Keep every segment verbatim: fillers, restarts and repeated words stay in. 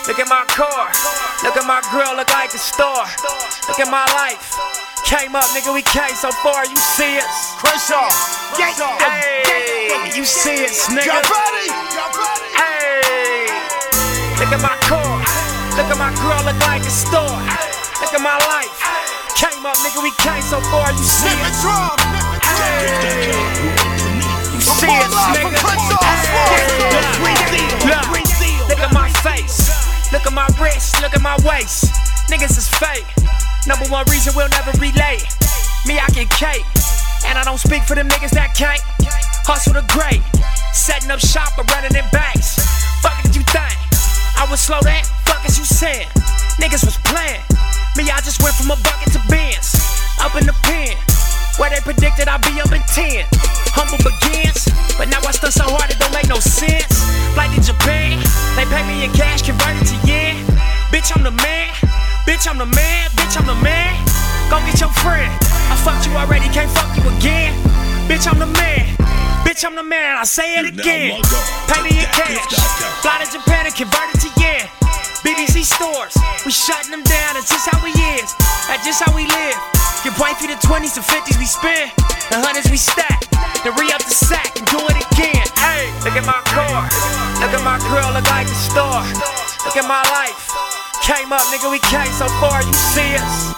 Look at my car, look at my grill, look like a star. Look at my life, came up, nigga, we came so far, you see us. Crenshaw, Hey, you see us, nigga. y'all ready? Hey, look at my car, look at my grill, look like a star. Look at my life, came up, nigga, we came so far, you see Nip it us. drum, nip it drum. Hey, you see Report us, live nigga. from Crenshaw, Hey, look, look at my face, look at my wrist, look at my waist. Niggas is fake. Number one reason we'll never relate. Me, I get cake, and I don't speak for them niggas that can't hustle the great. Setting up shop or running in banks. Fuck did you think? I would slow that? Fuck as you said. Niggas was playing. Me, I just went from a bucket to Benz. Up in the pen, where they predicted I'd be up in ten. Humble begins, but now I stunt so hard it don't make no sense. Flight to Japan, they pay me in cash, converted to yen. Bitch, I'm the man. Bitch, I'm the man. Bitch, I'm the man. Go get your friend. I fucked you already, can't fuck you again. Bitch, I'm the man. Bitch, I'm the man. I say it again. Pay me in cash. Fly to Japan and convert it to yen. B B C stores, we shutting them down. That's just how we is. That's just how we live. Get wifey the twenties and fifties we spend. The hundreds we stack. Then re-up the sack and do it again. Hey, look at my car. Look at my grill, look like a star. Look at my life. Came up, nigga, we came so far, you see us.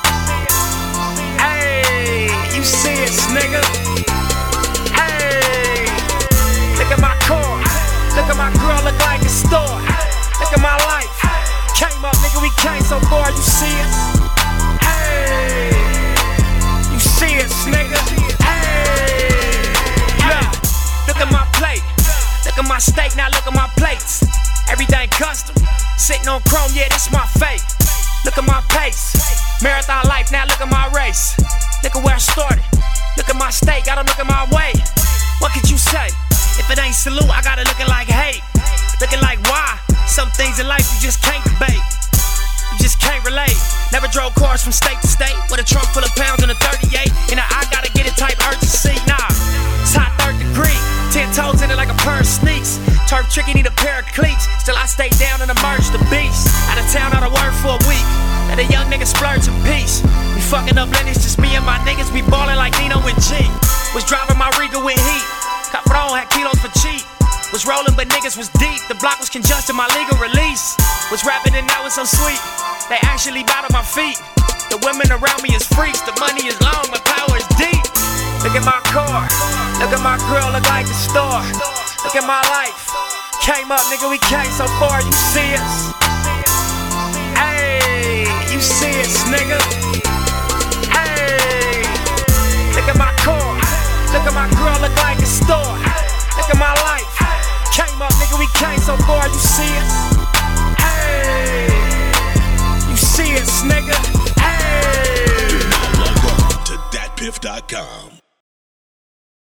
Hey, you see us, nigga. Hey, look at my car. Look at my grill, look like a star. Look at my life. Came up, nigga, we came so far, you see us. Hey, you see us, nigga. Hey, look, look at my plate. Look at my steak, now look at my plates. Everything custom. Sitting on chrome, yeah, that's my fate. Look at my pace. Marathon life, now look at my race. Look at where I started. Look at my state, gotta look at my way. What could you say? If it ain't salute, I gotta looking like hate. Looking like why? Some things in life you just can't debate. You just can't relate. Never drove cars from state to state with a trunk full of pounds and a thirty-eight. And I gotta get it type urgency. Nah, it's hot third degree. Ten toes in it like a pair of sneaks. Turf tricky, need a pair of cleats. Still I stay down and emerge the beast. Out of town, out of work for a week. Let a young nigga splurge in peace. We fucking up Lennox, just me and my niggas. We ballin' like Nino and G. Was driving my Regal with heat. Capron had kilos for cheap. Was rolling but niggas was deep. The block was congested, my legal release. Was rapping and now it's so sweet. They actually bow to my feet. The women around me is freaks. The money is long, my power is deep. Look at my car. Look at my grill, look like a star. Look at my life. Came up, nigga, we came so far, you see us. Hey, you see us, nigga. Hey, look at my car. Look at my grill, look like a star. Look at my life. Came up, nigga, we came so far, you see us. Hey, you see us, nigga. Hey. Now log on to dat piff dot com.